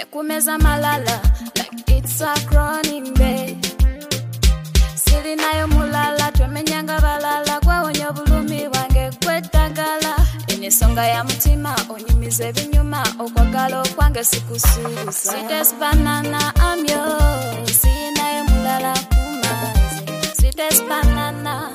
kumeza malala like it's a chronic day. Sili nayo mulala twemenyanga balala kwawonya obulumi wange kwetagala. Enesonga ya mutima onyumiza ebinyuma okwagala okwange sikusuuza. Sweetest banana I'm yours. Sili nayo mulala kumazi. Sweetest banana.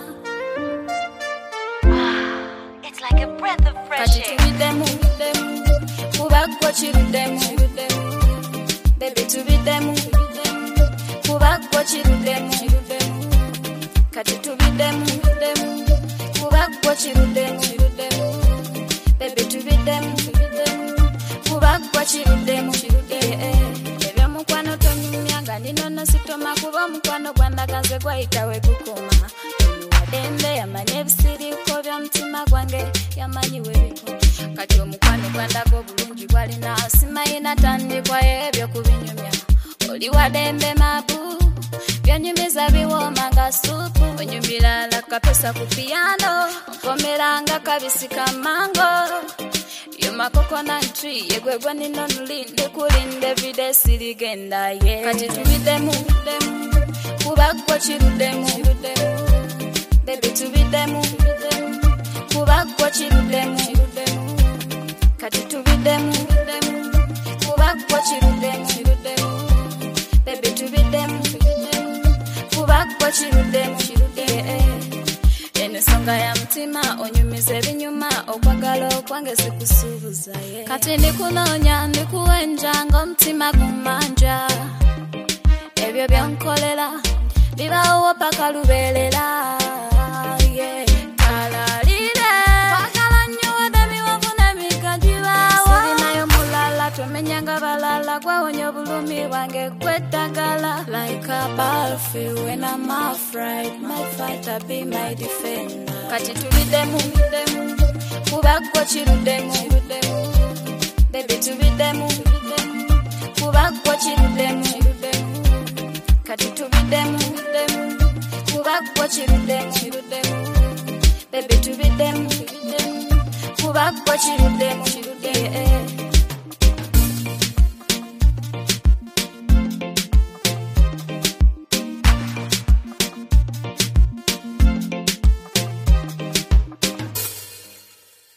It's like a breath of fresh air. Kubakwa chirudemu, baby tubidemu. Kubakwa chirudemu, kati tubidemu. Kubakwa chirudemu, baby tubidemu. Kubakwa chirudemu, ebyo mukwano tonyumyanga ninono sitoma kuba mukwano gwandagaze gwayitawe gukoma. Wadende yamanye ebisiriko by'omutima gwange yamanyi webikoma. Kati omukwano gwandaga obulungi gwalina simayina tandikwa ebyo kubinyumya. Oli wadembe mabu byonyumiza biwooma nga supu. Onyumira la kapesa ku piano nkomeranga kabisi ka mango. You're my coconut tree yegwegwa nino nulinde kulinde everyday sirigenda ye. Kati tubidemu kubakwa chirudemu, baby tubidemu kubakwa chirudemu. Kati tubidemu kubakwa chirudemu, baby tubidemu kubakwa chirudemu. Enesonga ya mutima onyumiza ebinyuma okwagala okwange sikusuubuza. Kati ndikunoonya ndikuwenja ng'omutima gumanja. Ebyo byonkolera bibaawo paka lubeerera. Twemenyanga balala kwawonya obulumi wange kwetagala. Like a battlefield when I'm afraid, my fighter be my defender. Kati tubidemu kubakwa chirudemu, baby tubidemu kubakwa chirudemu. Kati tubidemu kubakwa chirudemu, baby tubidemu kubakwa chirudemu.